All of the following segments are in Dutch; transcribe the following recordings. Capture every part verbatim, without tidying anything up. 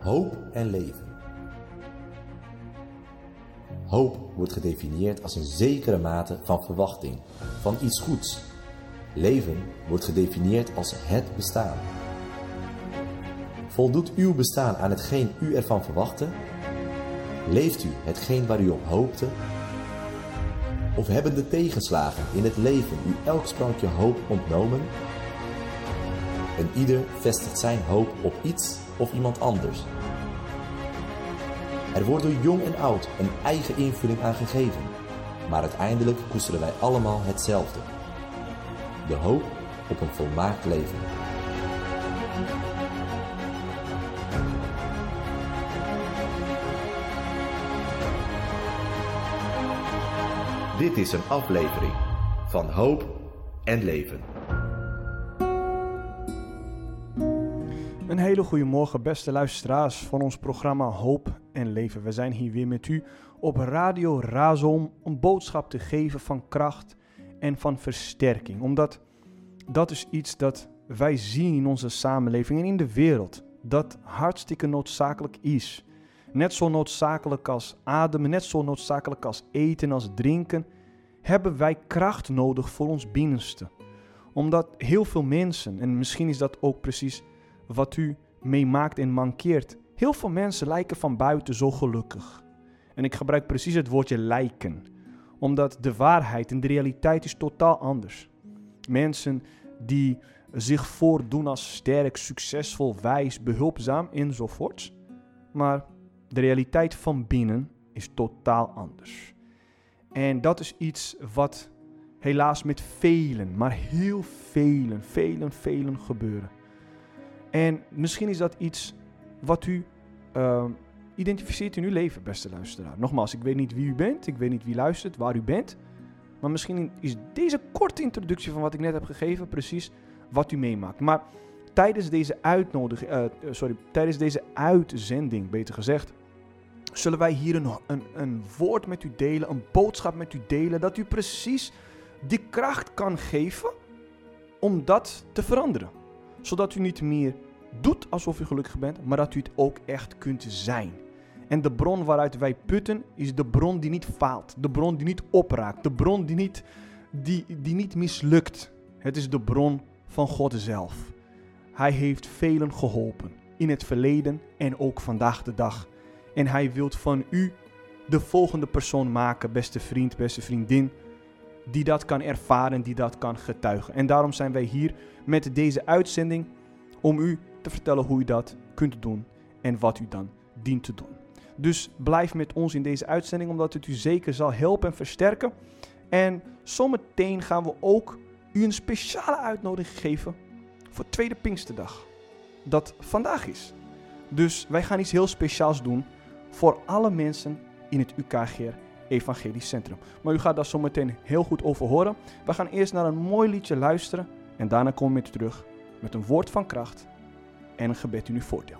hoop en leven. Hoop wordt gedefinieerd als een zekere mate van verwachting, van iets goeds. Leven wordt gedefinieerd als het bestaan. Voldoet uw bestaan aan hetgeen u ervan verwachtte? Leeft u hetgeen waar u op hoopte? Of hebben de tegenslagen in het leven u elk sprankje hoop ontnomen? En ieder vestigt zijn hoop op iets of iemand anders. Er wordt door jong en oud een eigen invulling aan gegeven, maar uiteindelijk koesteren wij allemaal hetzelfde. De hoop op een volmaakt leven. Dit is een aflevering van Hoop en Leven. Een hele goede morgen, beste luisteraars van ons programma Hoop en Leven. We zijn hier weer met u op Radio Razo om een boodschap te geven van kracht en van versterking. Omdat dat is iets dat wij zien in onze samenleving en in de wereld. Dat hartstikke noodzakelijk is. Net zo noodzakelijk als ademen, net zo noodzakelijk als eten, als drinken, hebben wij kracht nodig voor ons binnenste. Omdat heel veel mensen, en misschien is dat ook precies wat u meemaakt en mankeert, heel veel mensen lijken van buiten zo gelukkig. En ik gebruik precies het woordje lijken, omdat de waarheid en de realiteit is totaal anders. Mensen die zich voordoen als sterk, succesvol, wijs, behulpzaam enzovoorts. Maar de realiteit van binnen is totaal anders. En dat is iets wat helaas met velen, maar heel velen, velen, velen gebeuren. En misschien is dat iets wat u uh, identificeert in uw leven, beste luisteraar. Nogmaals, ik weet niet wie u bent, ik weet niet wie luistert, waar u bent. Maar misschien is deze korte introductie van wat ik net heb gegeven precies wat u meemaakt. Maar tijdens deze uitnodiging, uh, sorry, tijdens deze uitzending, beter gezegd, zullen wij hier een, een, een woord met u delen, een boodschap met u delen, dat u precies die kracht kan geven om dat te veranderen. Zodat u niet meer doet alsof u gelukkig bent, maar dat u het ook echt kunt zijn. En de bron waaruit wij putten is de bron die niet faalt, de bron die niet opraakt, de bron die niet, die, die niet mislukt. Het is de bron van God zelf. Hij heeft velen geholpen, in het verleden en ook vandaag de dag. En hij wil van u de volgende persoon maken, beste vriend, beste vriendin, die dat kan ervaren, die dat kan getuigen. En daarom zijn wij hier met deze uitzending om u te vertellen hoe u dat kunt doen en wat u dan dient te doen. Dus blijf met ons in deze uitzending, omdat het u zeker zal helpen en versterken. En zometeen gaan we ook u een speciale uitnodiging geven voor Tweede Pinksterdag, dat vandaag is. Dus wij gaan iets heel speciaals doen voor alle mensen in het U K G R Evangelisch Centrum. Maar u gaat daar zometeen heel goed over horen. We gaan eerst naar een mooi liedje luisteren en daarna komen we met u terug met een woord van kracht en een gebed in uw voordeel.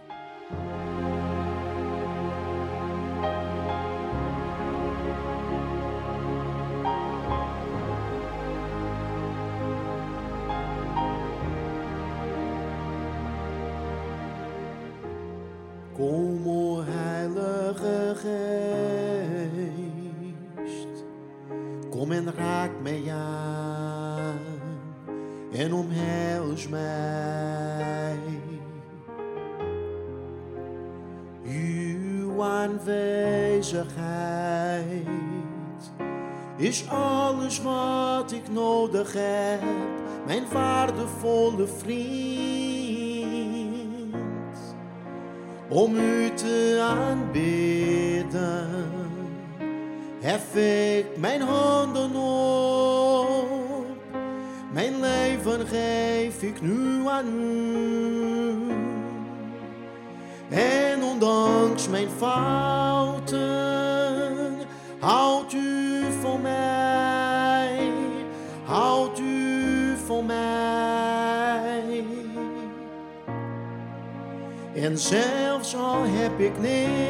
Kom, o Heilige Geest, kom en raak mij aan en omhels mij. Uw aanwezigheid is alles wat ik nodig heb, mijn waardevolle vriend. Om u te aanbidden, hef ik mijn handen op. Mijn leven geef ik nu aan u. En ondanks mijn fouten, houdt u van mij, houdt u van mij. En zelfs al heb ik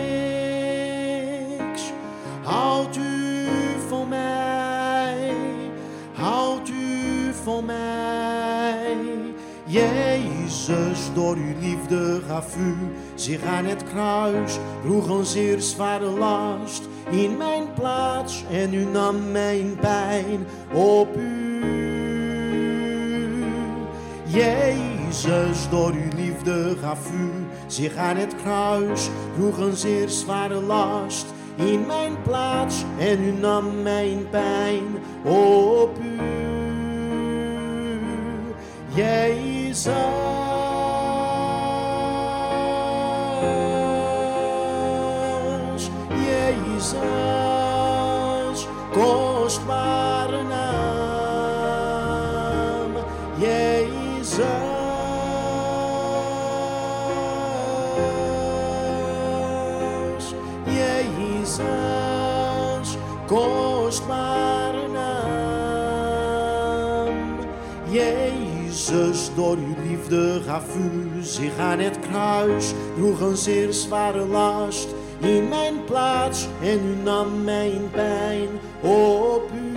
niks, houdt u van mij, houdt u van mij, Jezus. Jezus, door uw liefde gaf u zich aan het kruis, droeg een zeer zware last in mijn plaats en u nam mijn pijn op u. Jezus, door uw liefde gaf u zich aan het kruis, droeg een zeer zware last in mijn plaats en u nam mijn pijn op u. Jezus, Jezus, kostbare naam, Jezus, Jezus, kostbare naam, Jezus, door uw liefde gaf u zich aan het kruis, droeg een zeer zware last in mijn plaats en u nam mijn pijn op u.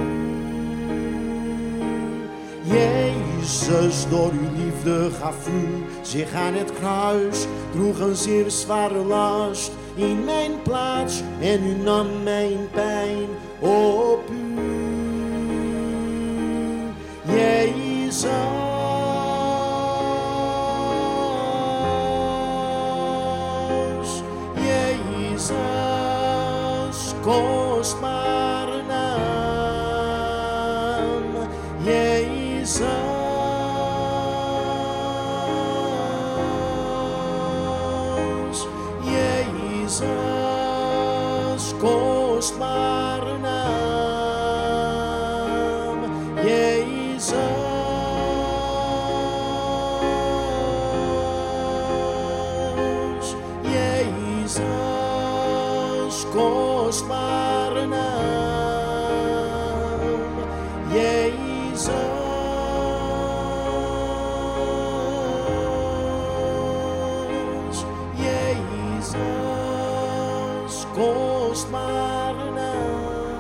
Jezus, door uw liefde gaf u zich aan het kruis, droeg een zeer zware last in mijn plaats en u nam mijn pijn op u. Jezus, Jezus, kostbare naam, Jezus, Jezus, kostbare naam, Jezus, Jezus, kostbare naam, Jezus, Jezus, kostbare naam.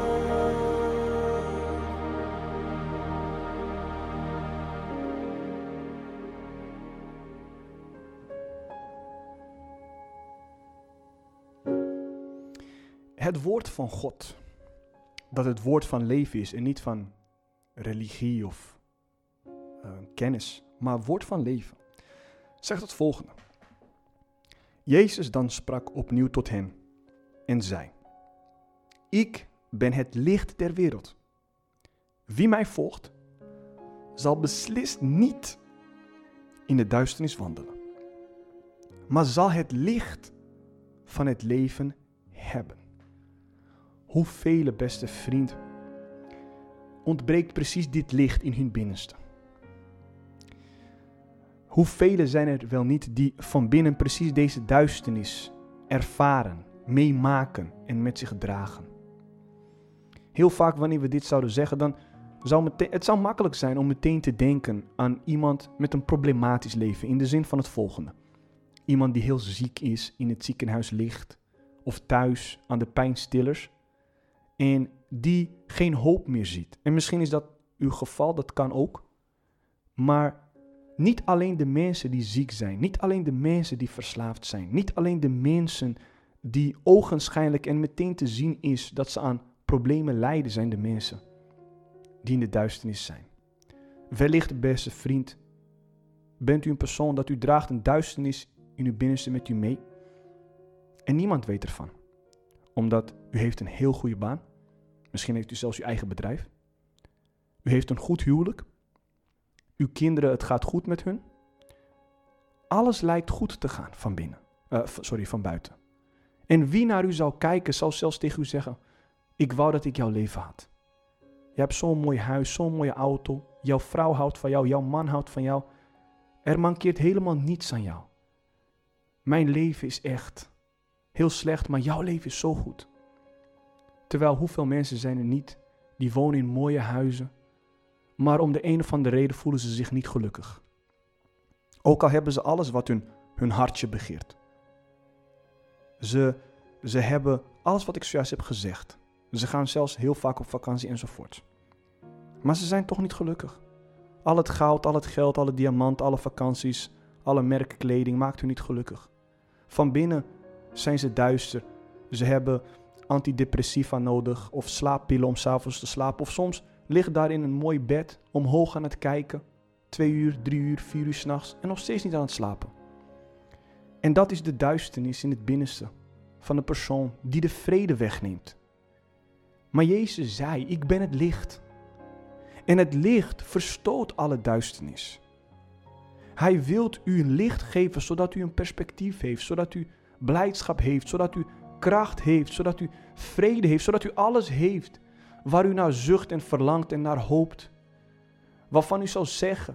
Het woord van God, dat het woord van leven is en niet van religie of uh, kennis, maar woord van leven, zegt het volgende. Jezus dan sprak opnieuw tot hen en zei, ik ben het licht der wereld. Wie mij volgt, zal beslist niet in de duisternis wandelen, maar zal het licht van het leven hebben. Hoeveel, beste vriend, ontbreekt precies dit licht in hun binnenste? Hoeveel zijn er wel niet die van binnen precies deze duisternis ervaren, meemaken en met zich dragen? Heel vaak wanneer we dit zouden zeggen, dan zou meteen, het zou makkelijk zijn om meteen te denken aan iemand met een problematisch leven, in de zin van het volgende. Iemand die heel ziek is, in het ziekenhuis ligt, of thuis aan de pijnstillers, en die geen hoop meer ziet. En misschien is dat uw geval, dat kan ook. Maar niet alleen de mensen die ziek zijn, niet alleen de mensen die verslaafd zijn, niet alleen de mensen die ogenschijnlijk en meteen te zien is dat ze aan problemen lijden, zijn de mensen die in de duisternis zijn. Wellicht, beste vriend, bent u een persoon dat u draagt een duisternis in uw binnenste met u mee en niemand weet ervan. Omdat u heeft een heel goede baan. Misschien heeft u zelfs uw eigen bedrijf. U heeft een goed huwelijk. Uw kinderen, het gaat goed met hun. Alles lijkt goed te gaan van binnen. Uh, sorry, van buiten. En wie naar u zou kijken, zal zelfs tegen u zeggen, ik wou dat ik jouw leven had. Je hebt zo'n mooi huis, zo'n mooie auto. Jouw vrouw houdt van jou, jouw man houdt van jou. Er mankeert helemaal niets aan jou. Mijn leven is echt heel slecht, maar jouw leven is zo goed. Terwijl hoeveel mensen zijn er niet die wonen in mooie huizen, maar om de een of andere reden voelen ze zich niet gelukkig. Ook al hebben ze alles wat hun, hun hartje begeert. Ze, ze hebben alles wat ik zojuist heb gezegd. Ze gaan zelfs heel vaak op vakantie enzovoort. Maar ze zijn toch niet gelukkig. Al het goud, al het geld, alle diamanten, alle vakanties, alle merkkleding maakt u niet gelukkig. Van binnen zijn ze duister. Ze hebben antidepressiva nodig of slaappillen om 's avonds te slapen. Of soms ligt daar in een mooi bed, omhoog aan het kijken. Twee uur, drie uur, vier uur 's nachts en nog steeds niet aan het slapen. En dat is de duisternis in het binnenste van de persoon die de vrede wegneemt. Maar Jezus zei, ik ben het licht. En het licht verstoot alle duisternis. Hij wil u een licht geven, zodat u een perspectief heeft, zodat u blijdschap heeft, zodat u kracht heeft, zodat u vrede heeft, zodat u alles heeft waar u naar zucht en verlangt en naar hoopt. Waarvan u zou zeggen,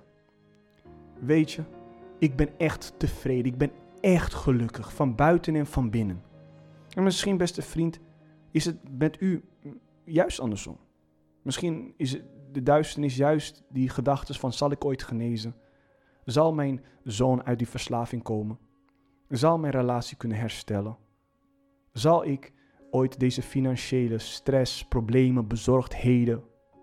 weet je, ik ben echt tevreden, ik ben echt gelukkig, van buiten en van binnen. En misschien, beste vriend, is het met u juist andersom. Misschien is de duisternis juist die gedachten van, zal ik ooit genezen? Zal mijn zoon uit die verslaving komen? Zal mijn relatie kunnen herstellen? Zal ik ooit deze financiële stress, problemen, bezorgdheden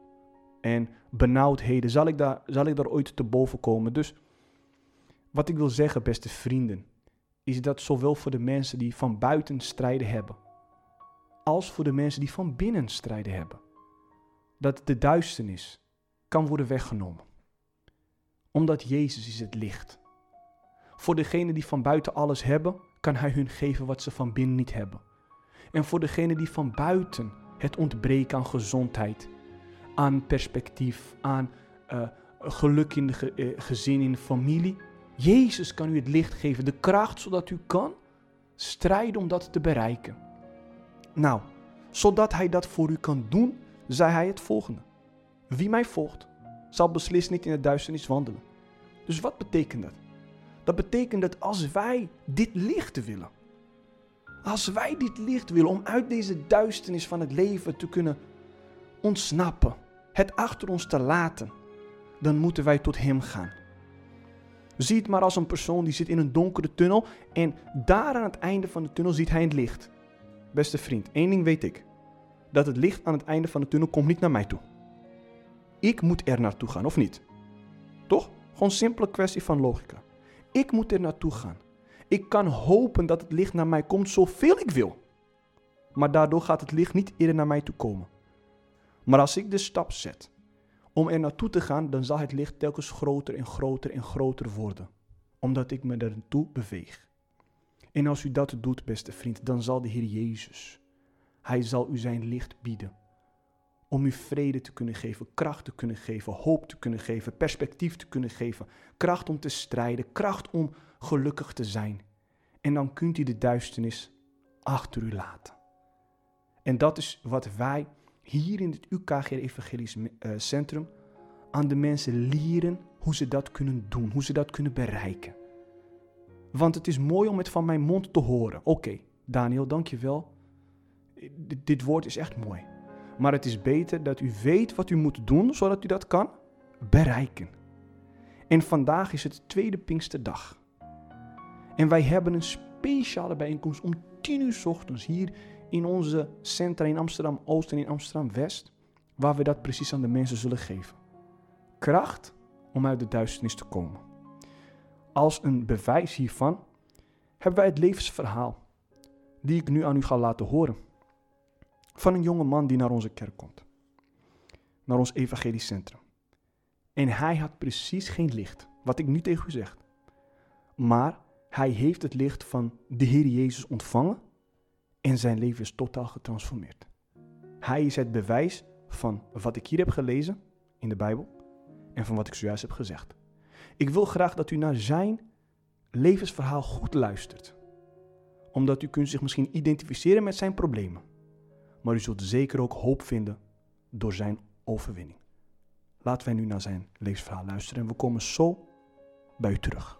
en benauwdheden, zal ik daar, zal ik daar ooit te boven komen? Dus wat ik wil zeggen, beste vrienden, is dat zowel voor de mensen die van buiten strijden hebben, als voor de mensen die van binnen strijden hebben, dat de duisternis kan worden weggenomen. Omdat Jezus is het licht. Voor degenen die van buiten alles hebben, kan Hij hun geven wat ze van binnen niet hebben. En voor degenen die van buiten het ontbreken aan gezondheid, aan perspectief, aan uh, geluk in de ge- uh, gezin, in de familie, Jezus kan u het licht geven, de kracht, zodat u kan strijden om dat te bereiken. Nou, zodat Hij dat voor u kan doen, zei Hij het volgende. Wie mij volgt, zal beslist niet in de duisternis wandelen. Dus wat betekent dat? Dat betekent dat als wij dit licht willen, als wij dit licht willen om uit deze duisternis van het leven te kunnen ontsnappen, het achter ons te laten, dan moeten wij tot Hem gaan. Zie het maar als een persoon die zit in een donkere tunnel en daar aan het einde van de tunnel ziet hij het licht. Beste vriend, één ding weet ik. Dat het licht aan het einde van de tunnel komt niet naar mij toe. Ik moet er naartoe gaan, of niet? Toch? Gewoon een simpele kwestie van logica. Ik moet er naartoe gaan. Ik kan hopen dat het licht naar mij komt zoveel ik wil. Maar daardoor gaat het licht niet eerder naar mij toe komen. Maar als ik de stap zet om er naartoe te gaan, dan zal het licht telkens groter en groter en groter worden. Omdat ik me er naartoe beweeg. En als u dat doet, beste vriend, dan zal de Heer Jezus, Hij zal u zijn licht bieden. Om u vrede te kunnen geven, kracht te kunnen geven, hoop te kunnen geven, perspectief te kunnen geven. Kracht om te strijden, kracht om gelukkig te zijn. En dan kunt u de duisternis achter u laten. En dat is wat wij hier in het U K G Evangelisch Centrum aan de mensen leren hoe ze dat kunnen doen, hoe ze dat kunnen bereiken. Want het is mooi om het van mijn mond te horen. Oké, okay, Daniel, dankjewel. D- dit woord is echt mooi. Maar het is beter dat u weet wat u moet doen, zodat u dat kan bereiken. En vandaag is het tweede Pinksterdag. En wij hebben een speciale bijeenkomst om tien uur 's ochtends hier in onze centra in Amsterdam-Oost en in Amsterdam-West, waar we dat precies aan de mensen zullen geven. Kracht om uit de duisternis te komen. Als een bewijs hiervan hebben wij het levensverhaal die ik nu aan u ga laten horen. Van een jonge man die naar onze kerk komt. Naar ons evangelisch centrum. En hij had precies geen licht, wat ik nu tegen u zeg. Maar hij heeft het licht van de Heer Jezus ontvangen en zijn leven is totaal getransformeerd. Hij is het bewijs van wat ik hier heb gelezen in de Bijbel en van wat ik zojuist heb gezegd. Ik wil graag dat u naar zijn levensverhaal goed luistert. Omdat u kunt zich misschien identificeren met zijn problemen. Maar u zult zeker ook hoop vinden door zijn overwinning. Laten wij nu naar zijn levensverhaal luisteren en we komen zo bij u terug.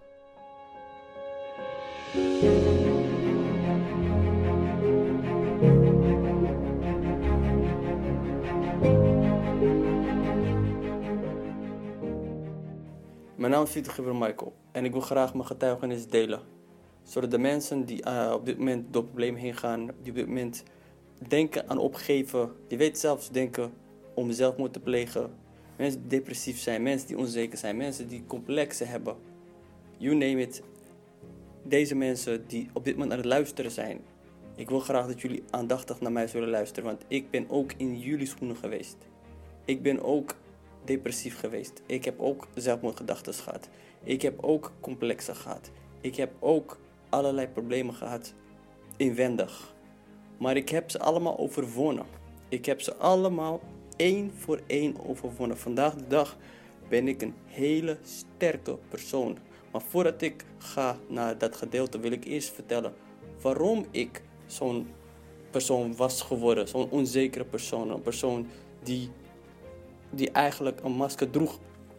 Mijn naam is Pieter Gibber Michael en ik wil graag mijn getuigenis delen. Zodat de mensen die uh, op dit moment door problemen heen gaan, die op dit moment denken aan opgeven, die weten zelfs denken om zelfmoord te plegen. Mensen die depressief zijn, mensen die onzeker zijn, mensen die complexen hebben. you name it. Deze mensen die op dit moment aan het luisteren zijn. Ik wil graag dat jullie aandachtig naar mij zullen luisteren. Want ik ben ook in jullie schoenen geweest. Ik ben ook depressief geweest. Ik heb ook zelfmoordgedachten gehad. Ik heb ook complexen gehad. Ik heb ook allerlei problemen gehad. Inwendig. Maar ik heb ze allemaal overwonnen. Ik heb ze allemaal één voor één overwonnen. Vandaag de dag ben ik een hele sterke persoon. Maar voordat ik ga naar dat gedeelte wil ik eerst vertellen waarom ik zo'n persoon was geworden. Zo'n onzekere persoon. Een persoon die, die eigenlijk een masker droeg.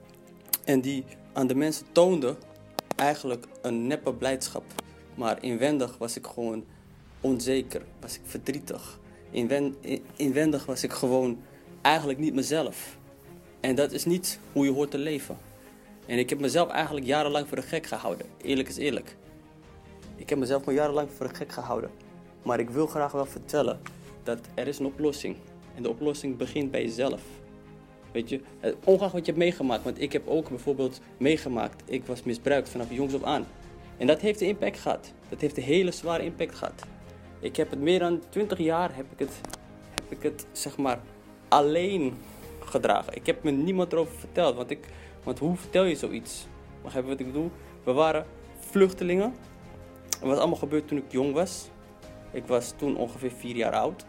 En die aan de mensen toonde eigenlijk een neppe blijdschap. Maar inwendig was ik gewoon onzeker. Was ik verdrietig. Inwen, inwendig was ik gewoon eigenlijk niet mezelf. En dat is niet hoe je hoort te leven. En ik heb mezelf eigenlijk jarenlang voor de gek gehouden. Eerlijk is eerlijk. Ik heb mezelf maar jarenlang voor de gek gehouden. Maar ik wil graag wel vertellen dat er is een oplossing. En de oplossing begint bij jezelf. Weet je, ongeacht wat je hebt meegemaakt. Want ik heb ook bijvoorbeeld meegemaakt. Ik was misbruikt vanaf jongs af aan. En dat heeft een impact gehad. Dat heeft een hele zware impact gehad. Ik heb het meer dan twintig jaar heb ik het, heb ik het zeg maar alleen gedragen. Ik heb me niemand erover verteld. Want, ik, want hoe vertel je zoiets? Begrijp je wat ik bedoel? We waren vluchtelingen. Het was allemaal gebeurd toen ik jong was. Ik was toen ongeveer vier jaar oud.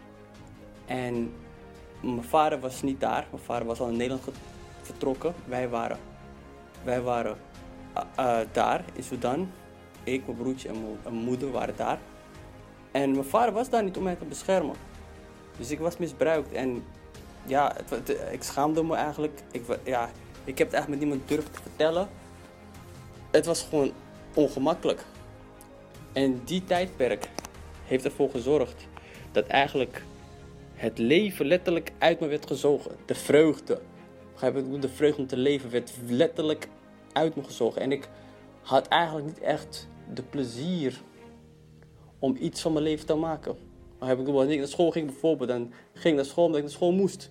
En mijn vader was niet daar. Mijn vader was al in Nederland vertrokken. Wij waren, wij waren uh, uh, daar in Sudan. Ik, mijn broertje en mijn, en mijn moeder waren daar. En mijn vader was daar niet om mij te beschermen. Dus ik was misbruikt. En ja, het, het, ik schaamde me eigenlijk. Ik, ja, ik heb het eigenlijk met niemand durven te vertellen. Het was gewoon ongemakkelijk. En die tijdperk heeft ervoor gezorgd dat eigenlijk het leven letterlijk uit me werd gezogen. De vreugde. De vreugde om te leven werd letterlijk uit me gezogen. En ik had eigenlijk niet echt de plezier om iets van mijn leven te maken. Wanneer ik naar school ging bijvoorbeeld, dan ging ik naar school omdat ik naar school moest.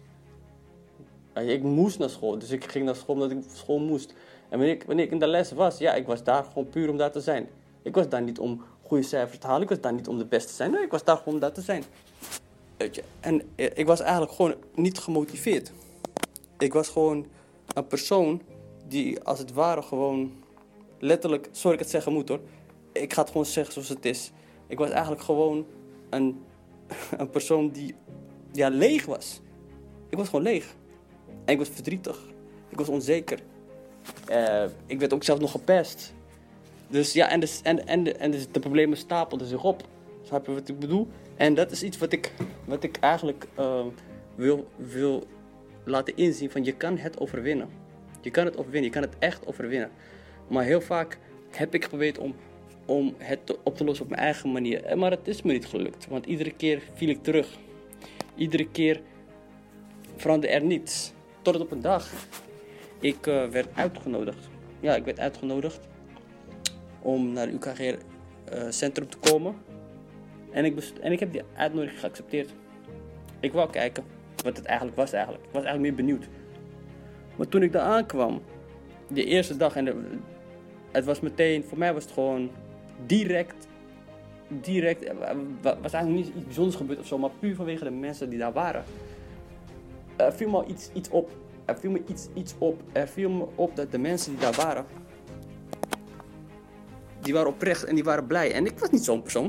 Ik moest naar school, dus ik ging naar school omdat ik naar school moest. En wanneer ik, wanneer ik in de les was, ja, ik was daar gewoon puur om daar te zijn. Ik was daar niet om goede cijfers te halen, ik was daar niet om de beste te zijn. Nee, ik was daar gewoon om daar te zijn. Weet je? En ik was eigenlijk gewoon niet gemotiveerd. Ik was gewoon een persoon die als het ware gewoon letterlijk, sorry ik het zeggen moet hoor. Ik ga het gewoon zeggen zoals het is. Ik was eigenlijk gewoon een, een persoon die ja, leeg was. Ik was gewoon leeg. En ik was verdrietig. Ik was onzeker. Uh, ik werd ook zelf nog gepest. Dus ja, en, dus, en, en, en dus de problemen stapelden zich op. Snap je wat ik bedoel? En dat is iets wat ik, wat ik eigenlijk uh, wil, wil laten inzien van je kan het overwinnen. Je kan het overwinnen, je kan het echt overwinnen. Maar heel vaak heb ik geprobeerd om, om het te, op te lossen op mijn eigen manier. Maar het is me niet gelukt, want iedere keer viel ik terug. Iedere keer veranderde er niets. Tot op een dag, ik uh, werd uitgenodigd. Ja, ik werd uitgenodigd om naar het U K G-centrum uh, te komen. En ik, best- en ik heb die uitnodiging geaccepteerd. Ik wou kijken wat het eigenlijk was eigenlijk. Ik was eigenlijk meer benieuwd. Maar toen ik daar aankwam, de eerste dag, en de, het was meteen, voor mij was het gewoon direct, direct, was eigenlijk niet iets bijzonders gebeurd of zo, maar puur vanwege de mensen die daar waren. Er viel me iets, iets op. Er viel me iets, iets op. Er viel me op dat de mensen die daar waren, die waren oprecht en die waren blij. En ik was niet zo'n persoon.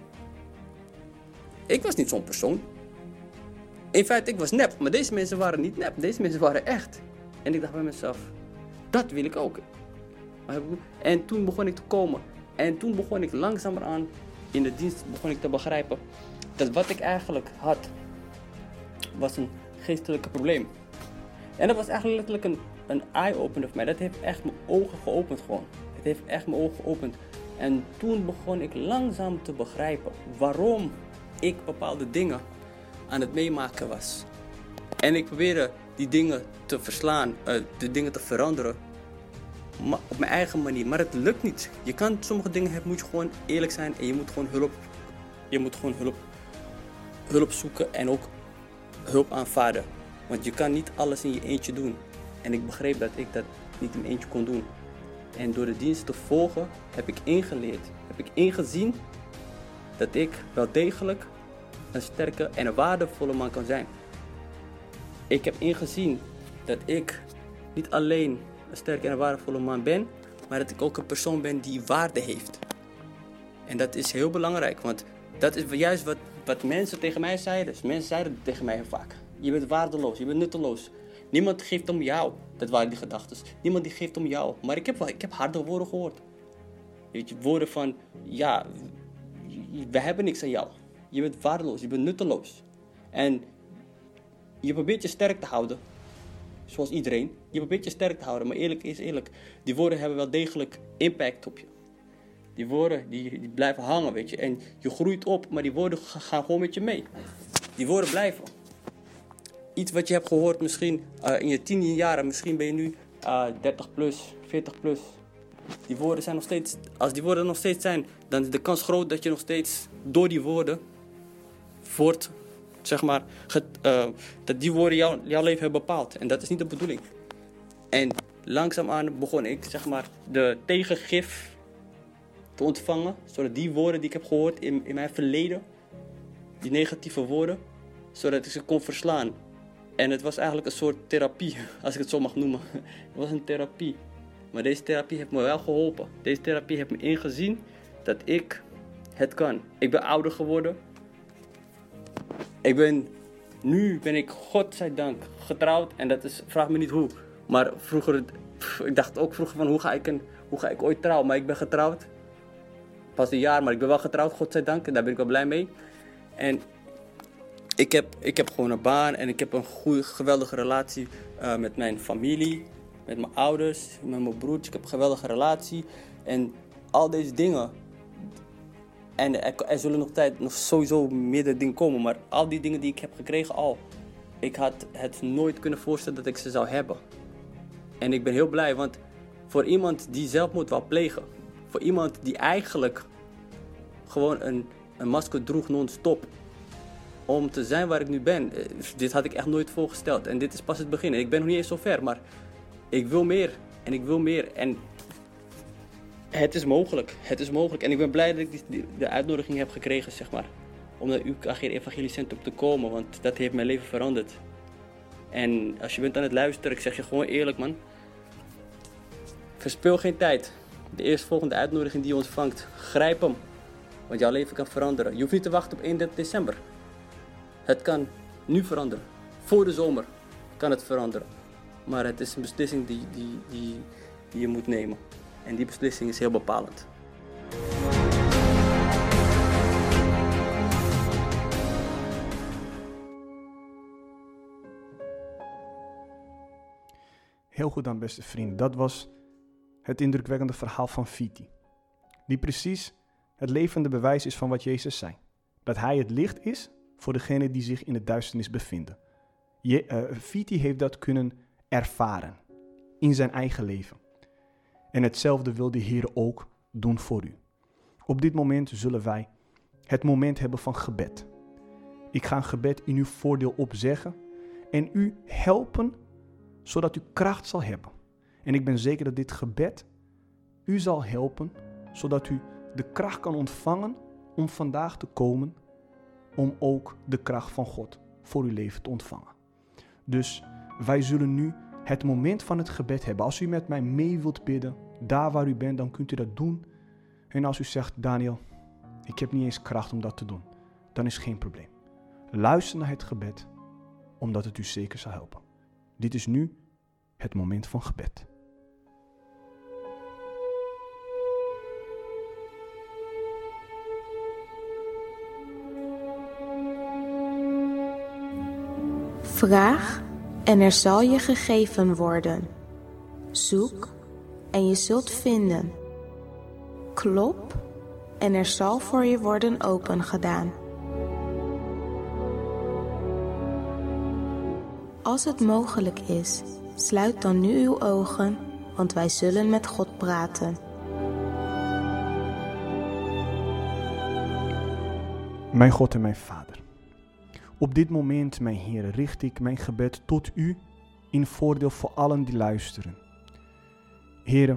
Ik was niet zo'n persoon. In feite, ik was nep. Maar deze mensen waren niet nep. Deze mensen waren echt. En ik dacht bij mezelf, dat wil ik ook. En toen begon ik te komen. En toen begon ik langzamerhand in de dienst begon ik te begrijpen dat wat ik eigenlijk had, was een geestelijke probleem. En dat was eigenlijk letterlijk een, een eye-opener voor mij. Dat heeft echt mijn ogen geopend gewoon. Het heeft echt mijn ogen geopend. En toen begon ik langzaam te begrijpen waarom ik bepaalde dingen aan het meemaken was. En ik probeerde die dingen te verslaan, uh, de dingen te veranderen. Maar op mijn eigen manier. Maar het lukt niet. Je kan sommige dingen hebben, moet je gewoon eerlijk zijn. En je moet gewoon hulp, je moet gewoon hulp, hulp zoeken en ook hulp aanvaarden. Want je kan niet alles in je eentje doen. En ik begreep dat ik dat niet in eentje kon doen. En door de dienst te volgen heb ik ingeleerd, heb ik ingezien dat ik wel degelijk een sterke en een waardevolle man kan zijn. Ik heb ingezien dat ik niet alleen een sterke en een waardevolle man ben, maar dat ik ook een persoon ben die waarde heeft. En dat is heel belangrijk, want dat is juist wat, wat mensen tegen mij zeiden. Dus mensen zeiden tegen mij heel vaak: je bent waardeloos, je bent nutteloos. Niemand geeft om jou. Dat waren die gedachten. Niemand die geeft om jou. Maar ik heb, wel, ik heb harde woorden gehoord. Weet je, woorden van: ja, we hebben niks aan jou. Je bent waardeloos, je bent nutteloos. En je probeert je sterk te houden. Zoals iedereen. Je probeert je sterk te houden. Maar eerlijk is eerlijk. Die woorden hebben wel degelijk impact op je. Die woorden die, die blijven hangen, weet je. En je groeit op, maar die woorden gaan gewoon met je mee. Die woorden blijven. Iets wat je hebt gehoord misschien uh, in je tien jaren. Misschien ben je nu uh, dertig plus, veertig plus. Die woorden zijn nog steeds, als die woorden nog steeds zijn, dan is de kans groot dat je nog steeds door die woorden voort, zeg maar, get, uh, dat die woorden jou, jouw leven hebben bepaald. En dat is niet de bedoeling. En langzaamaan begon ik, zeg maar, de tegengif te ontvangen, zodat die woorden die ik heb gehoord in, in mijn verleden, die negatieve woorden, zodat ik ze kon verslaan. En het was eigenlijk een soort therapie, als ik het zo mag noemen. Het was een therapie. Maar deze therapie heeft me wel geholpen. Deze therapie heeft me ingezien dat ik het kan. Ik ben ouder geworden. Ik ben, nu ben ik, godzijdank, getrouwd. En dat is, vraag me niet hoe. Maar vroeger, pff, ik dacht ook vroeger van hoe ga, ik een, hoe ga ik ooit trouwen. Maar ik ben getrouwd. Pas een jaar, maar ik ben wel getrouwd, godzijdank. En daar ben ik wel blij mee. En ik heb, ik heb gewoon een baan en ik heb een goede, geweldige relatie uh, met mijn familie. Met mijn ouders, met mijn broertje. Ik heb een geweldige relatie. En al deze dingen. En er, er zullen nog, tijd, nog sowieso meerdere dingen komen. Maar al die dingen die ik heb gekregen al. Ik had het nooit kunnen voorstellen dat ik ze zou hebben. En ik ben heel blij. Want voor iemand die zelfmoord wou plegen. Voor iemand die eigenlijk gewoon een, een masker droeg non-stop. Om te zijn waar ik nu ben. Dit had ik echt nooit voorgesteld. En dit is pas het begin. Ik ben nog niet eens zo ver. Maar ik wil meer. En ik wil meer. En het is mogelijk. Het is mogelijk. En ik ben blij dat ik die, die, de uitnodiging heb gekregen, zeg maar. Om naar U K G Evangelisch Centrum te komen. Want dat heeft mijn leven veranderd. En als je bent aan het luisteren, ik zeg je gewoon eerlijk, man. Verspil geen tijd. De eerstvolgende uitnodiging die je ontvangt, grijp hem. Want jouw leven kan veranderen. Je hoeft niet te wachten op eenendertig december. Het kan nu veranderen. Voor de zomer kan het veranderen. Maar het is een beslissing die, die, die, die je moet nemen. En die beslissing is heel bepalend. Heel goed dan, beste vrienden. Dat was het indrukwekkende verhaal van Viti. Die precies het levende bewijs is van wat Jezus zei. Dat hij het licht is voor degenen die zich in de duisternis bevinden. Je, uh, Viti heeft dat kunnen ervaren in zijn eigen leven. En hetzelfde wil de Heer ook doen voor u. Op dit moment zullen wij het moment hebben van gebed. Ik ga een gebed in uw voordeel opzeggen en u helpen zodat u kracht zal hebben. En ik ben zeker dat dit gebed u zal helpen zodat u de kracht kan ontvangen om vandaag te komen om ook de kracht van God voor uw leven te ontvangen. Dus wij zullen nu het moment van het gebed hebben. Als u met mij mee wilt bidden, daar waar u bent, dan kunt u dat doen. En als u zegt, Daniel, ik heb niet eens kracht om dat te doen, dan is geen probleem. Luister naar het gebed, omdat het u zeker zal helpen. Dit is nu het moment van gebed. Vraag en er zal je gegeven worden. Zoek en je zult vinden. Klop en er zal voor je worden opengedaan. Als het mogelijk is, sluit dan nu uw ogen, want wij zullen met God praten. Mijn God en mijn Vader. Op dit moment, mijn Heer, richt ik mijn gebed tot u in voordeel voor allen die luisteren. Heere,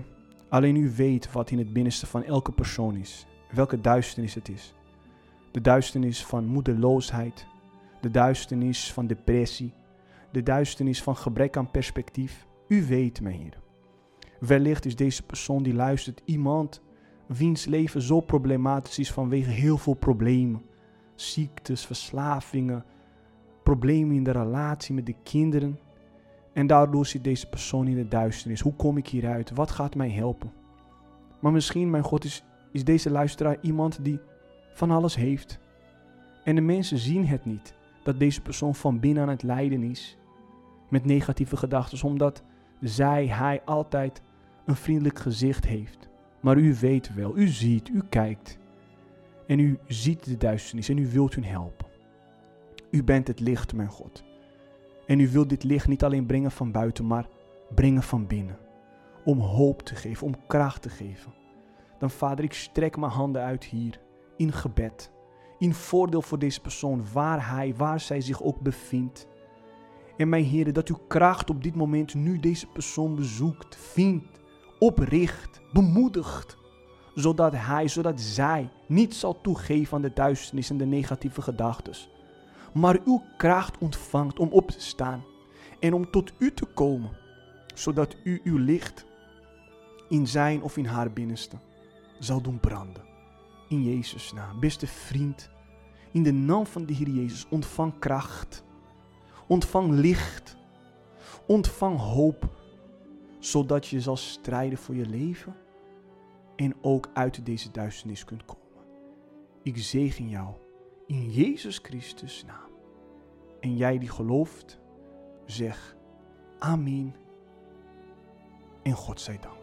Alleen u weet wat in het binnenste van elke persoon is. Welke duisternis het is. De duisternis van moedeloosheid. De duisternis van depressie. De duisternis van gebrek aan perspectief. U weet, mijn Heer. Wellicht is deze persoon die luistert iemand wiens leven zo problematisch is vanwege heel veel problemen. Ziektes, verslavingen, problemen in de relatie met de kinderen. En daardoor zit deze persoon in de duisternis. Hoe kom ik hieruit? Wat gaat mij helpen? Maar misschien, mijn God, is, is deze luisteraar iemand die van alles heeft. En de mensen zien het niet. Dat deze persoon van binnen aan het lijden is. Met negatieve gedachten. Omdat zij, hij altijd een vriendelijk gezicht heeft. Maar u weet wel, u ziet, u kijkt. En u ziet de duisternis en u wilt hun helpen. U bent het licht, mijn God. En u wilt dit licht niet alleen brengen van buiten, maar brengen van binnen. Om hoop te geven, om kracht te geven. Dan Vader, ik strek mijn handen uit hier, in gebed. In voordeel voor deze persoon, waar hij, waar zij zich ook bevindt. En mijn Heer, dat uw kracht op dit moment nu deze persoon bezoekt, vindt, opricht, bemoedigt. Zodat hij, zodat zij niet zal toegeven aan de duisternis en de negatieve gedachten. Maar uw kracht ontvangt om op te staan en om tot u te komen. Zodat u uw licht in zijn of in haar binnenste zal doen branden. In Jezus' naam. Beste vriend, in de naam van de Heer Jezus, ontvang kracht. Ontvang licht. Ontvang hoop. Zodat je zal strijden voor je leven. En ook uit deze duisternis kunt komen. Ik zegen jou in Jezus Christus' naam. En jij die gelooft, zeg amen. En God zij dank.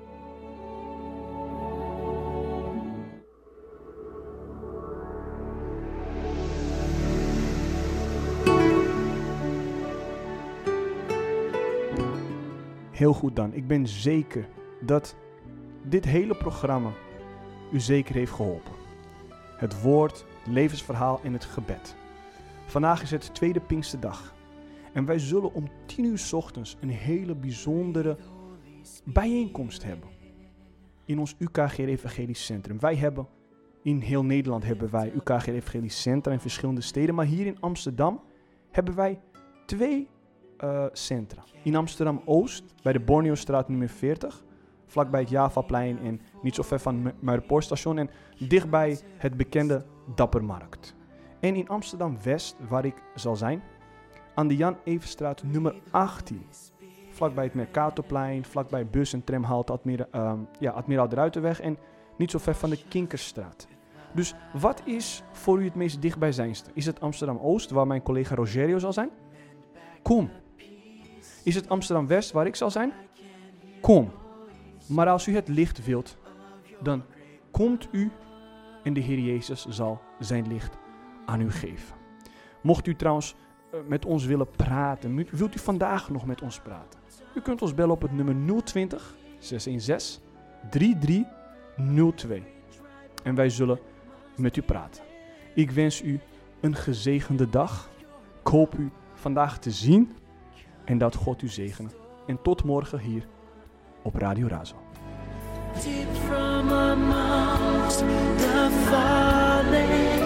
Heel goed dan. Ik ben zeker dat dit hele programma u zeker heeft geholpen. Het woord, het levensverhaal en het gebed. Vandaag is het tweede Pinksterdag. En wij zullen om tien uur 's ochtends een hele bijzondere bijeenkomst hebben. In ons U K G Evangelisch Centrum. Wij hebben, in heel Nederland hebben wij U K G Evangelisch Centra in verschillende steden. Maar hier in Amsterdam hebben wij twee uh, centra. In Amsterdam-Oost, bij de Borneostraat nummer veertig. Vlakbij het Javaplein en niet zo ver van Muiderpoorstation. En dichtbij het bekende Dappermarkt. En in Amsterdam-West, waar ik zal zijn, aan de Jan Everstraat nummer achttien. Vlakbij het Mercatorplein, vlakbij bus- en tramhalte Admira, uh, ja, Admiraal de Ruitenweg en niet zo ver van de Kinkerstraat. Dus wat is voor u het meest dichtbijzijnste? Is het Amsterdam-Oost, waar mijn collega Rogerio zal zijn? Kom. Is het Amsterdam-West, waar ik zal zijn? Kom. Maar als u het licht wilt, dan komt u en de Heer Jezus zal zijn licht aan u geven. Mocht u trouwens uh, met ons willen praten, wilt u vandaag nog met ons praten? U kunt ons bellen op het nummer nul twintig, zes een zes, drie drie nul twee. En wij zullen met u praten. Ik wens u een gezegende dag. Ik hoop u vandaag te zien en dat God u zegene. En tot morgen hier op Radio Razo. Deep from amongst the fallen,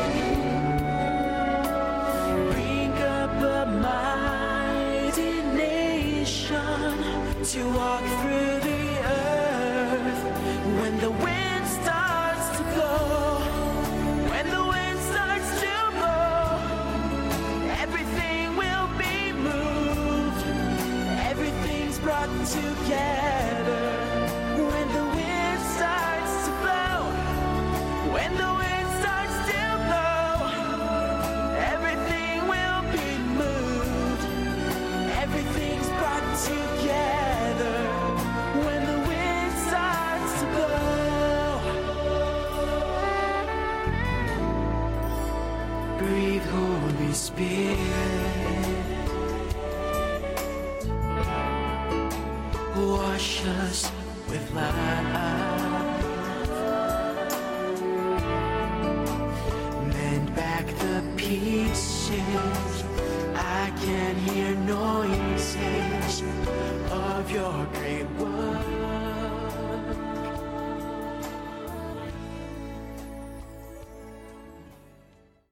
bring up a mighty nation to walk through the earth. When the wind starts to blow, when the wind starts to blow, everything will be moved, everything's brought together. When the wind starts to blow, when the wind starts to blow, everything will be moved, everything's brought together. When the wind starts to blow, breathe Holy Spirit, wash us with love, mend back the pieces. I can hear noises of your great word.